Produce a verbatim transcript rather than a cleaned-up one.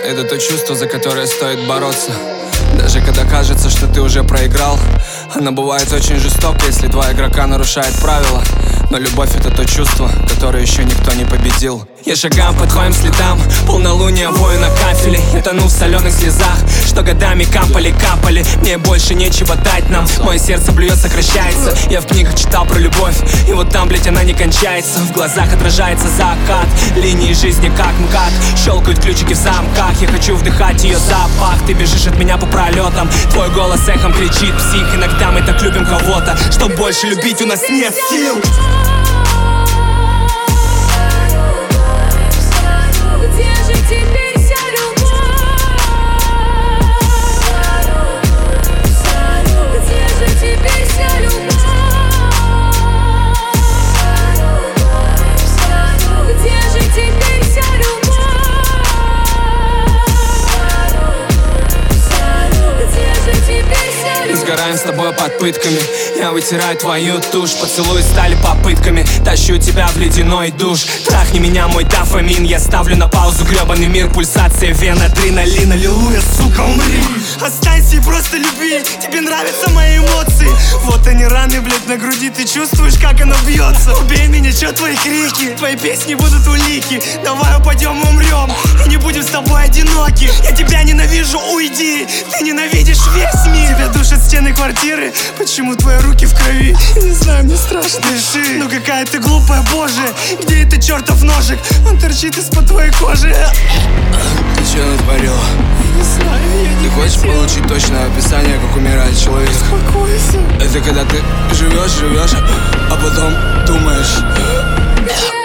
Это то чувство, за которое стоит бороться. Даже когда кажется, что ты уже проиграл. Оно бывает очень жестоко, если два игрока нарушают правила. Но любовь — это то чувство, которое еще никто не победил. Я шагаю по твоим следам, полнолуние вою на кафеле. Я тону в соленых слезах, что годами капали-капали. Мне больше нечего дать нам, мое сердце блюет, сокращается. Я в книгах читал про любовь, и вот там, блять, она не кончается. В глазах отражается закат, линии жизни как МКАД. Щелкают ключики в замках, я хочу вдыхать ее запах. Ты бежишь от меня по пролетам, твой голос эхом кричит псих. Иногда мы так любим кого-то, что больше любить у нас нет сил. Сгораем с тобой под пытками. Я вытираю твою тушь, поцелуи стали попытками. Тащу тебя в ледяной душ. Трахни меня, мой дофамин. Я ставлю на паузу гребаный мир. Пульсация вен, адреналин. Аллилуйя, сука, умри. Останься и просто люби. Тебе нравятся мои эмоции. Вот они раны, блядь, на груди. Ты чувствуешь, как оно бьется. Убей меня, чё твои крики? Твои песни будут улики. Давай упадем и умрем, и не будем с тобой одиноки. Я тебя ненавижу, уйди. Ты ненавидишь весь мир. Тебя душат стены квартиры. Почему твои руки в крови? Не знаю, мне страшно. Дыши. Ну какая ты глупая, боже. Где это чертов ножик? Он торчит из-под твоей кожи. Ты чё натворила? Не знаю, я не Ты хочешь хотел. получить точное описание, как умирает человек? Успокойся. Это когда ты живешь, живешь, а потом думаешь.